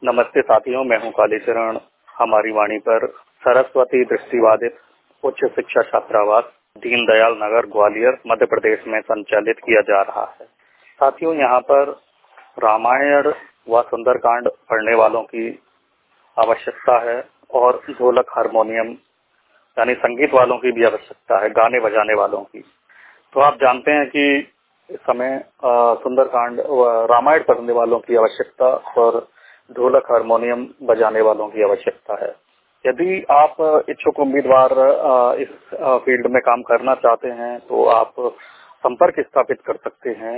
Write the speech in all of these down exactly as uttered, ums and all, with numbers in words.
नमस्ते साथियों, मैं हूं कालीचरण। हमारी वाणी पर सरस्वती दृष्टिबाधित उच्च शिक्षा छात्रावास दीनदयाल नगर ग्वालियर मध्य प्रदेश में संचालित किया जा रहा है। साथियों, यहाँ पर रामायण व सुंदरकांड पढ़ने वालों की आवश्यकता है और ढोलक हारमोनियम यानी संगीत वालों की भी आवश्यकता है, गाने बजाने वालों की। तो आप जानते हैं कि इस समय सुंदरकांड व रामायण पढ़ने वालों की आवश्यकता और ढोलक हारमोनियम बजाने वालों की आवश्यकता है। यदि आप इच्छुक उम्मीदवार इस फील्ड में काम करना चाहते हैं तो आप संपर्क स्थापित कर सकते हैं।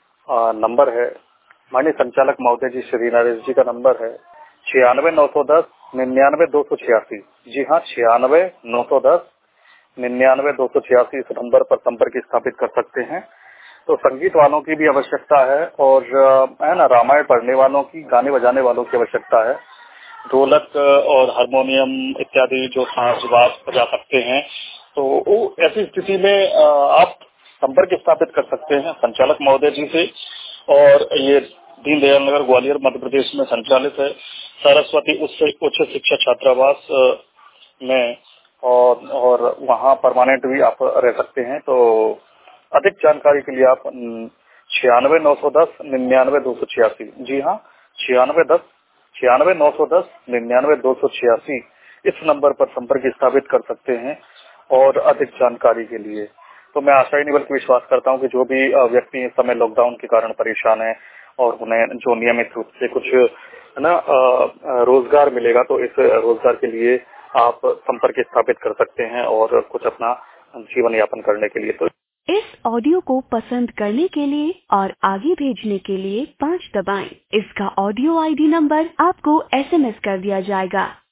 नंबर है, माननीय संचालक महोदय जी श्री नरेश जी का नंबर है छियानवे नौ सौ दस निन्यानवे दो सौ छियासी। जी हाँ, छियानवे नौ सौ दस निन्यानवे दो सौ छियासी इस नंबर पर संपर्क स्थापित कर सकते हैं। तो संगीत वालों की भी आवश्यकता है और है ना, रामायण पढ़ने वालों की, गाने बजाने वालों की आवश्यकता है। ढोलक और हारमोनियम इत्यादि जो साज बाज बजा सकते हैं। तो ऐसी स्थिति में आप संपर्क स्थापित कर सकते हैं संचालक महोदय जी से। और ये दीनदयाल नगर ग्वालियर मध्य प्रदेश में संचालित है सरस्वती उच्च शिक्षा छात्रावास में, और और वहाँ परमानेंट भी आप रह सकते हैं। तो अधिक जानकारी के लिए आप छियानवे नौ सौ दस निन्यानवे दो सौ छियासी, जी हाँ, छियानवे दस छियानवे नौ सौ दस निन्यानवे दो सौ छियासी इस नंबर पर संपर्क स्थापित कर सकते हैं और अधिक जानकारी के लिए। तो मैं आशा ही नहीं बल्कि विश्वास करता हूँ कि जो भी व्यक्ति इस समय लॉकडाउन के कारण परेशान है और उन्हें जो नियमित रूप से कुछ है ना रोजगार मिलेगा, तो इस रोजगार के लिए आप संपर्क स्थापित कर सकते हैं और कुछ अपना जीवन यापन करने के लिए। तो इस ऑडियो को पसंद करने के लिए और आगे भेजने के लिए पाँच दबाएं। इसका ऑडियो आईडी नंबर आपको एसएमएस कर दिया जाएगा।